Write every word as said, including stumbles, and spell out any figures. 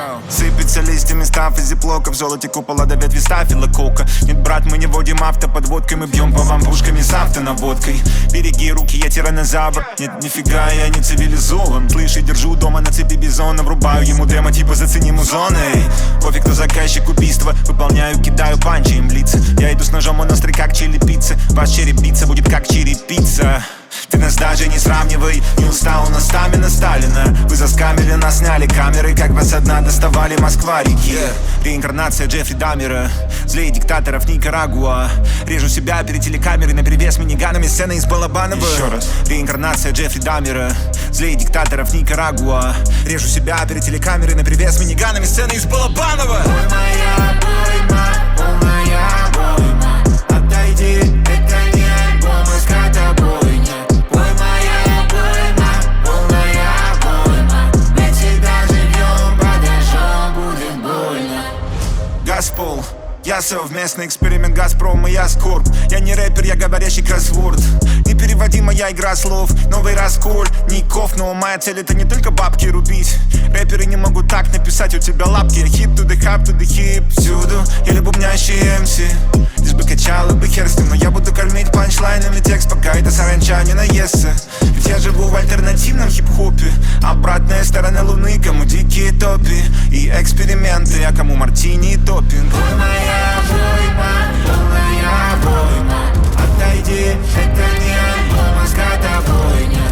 Сыпется листьями став из зиплока. В золоте купола до ветви стафила кока. Нет, брат, мы не водим автоподводкой. Мы бьем по вам пушками с автонаводкой. Береги руки, я тиранозавр. Нет, нифига, я не цивилизован. Слышь, держу дома на цепи бизона. Врубаю ему демо, типа зацени музоны. Пофиг, кто заказчик убийства. Выполняю, кидаю панчи им в лица. Я иду с ножом, он острый как чили пицца. Ваш черепица будет как черепица. Ты нас даже не сравнивай. Не устал, у нас стамина Сталина. Вы заскамили, нас сняли камеры. Как вас одна доставали москварики. yeah. Реинкарнация Джеффри Даммера. Злее диктаторов Никарагуа. Режу себя перед телекамерой наперевес миниганами. Сцена из Балабанова. Еще раз. Реинкарнация Джеффри Даммера. Злее диктаторов Никарагуа. Режу себя перед телекамерой наперевес миниганами. Сцена из Балабанова. Ой, моя пойма, ой, моя пойма. Отойди, это не альбом, мы с тобой. Газпол, я совместный эксперимент Газпрома, я скорб. Я не рэпер, я говорящий кроссворд. Непереводима моя игра слов, новый раскольников. Но моя цель это не только бабки рубить. Рэперы не могут так написать, у тебя лапки. Hip to the hub, to the hip. Всюду я бубнящий эм си. Лишь бы качало бы хер с ним. Но я буду кормить панчлайнами текст, пока эта саранча не наестся. Ведь я живу в альтернативном хип-хопе. Обратная сторона луны, кому дикие топи и эксперименты, а кому мартини и топпинг. Ой, моя пойма, полная пойма. Отойди, это не альбом, а с тобой.